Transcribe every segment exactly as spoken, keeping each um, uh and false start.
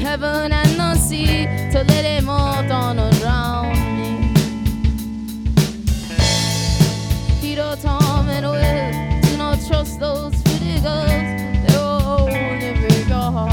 heaven and the sea to let them all down around me. Peter, Tom, and Will, do not trust those pretty girls. They will only break your heart.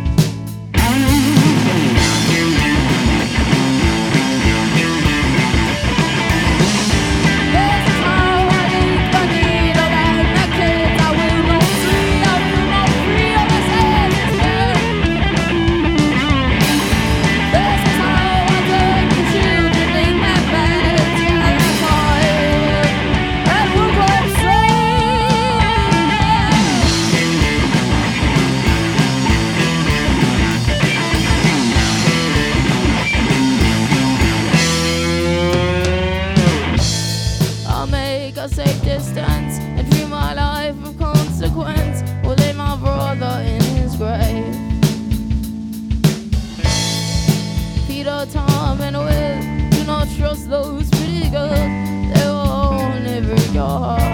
A safe distance and free my life of consequence. Will lay my brother in his grave. Peter, Tom, and Will, do not trust those pretty girls. They will only break your heart.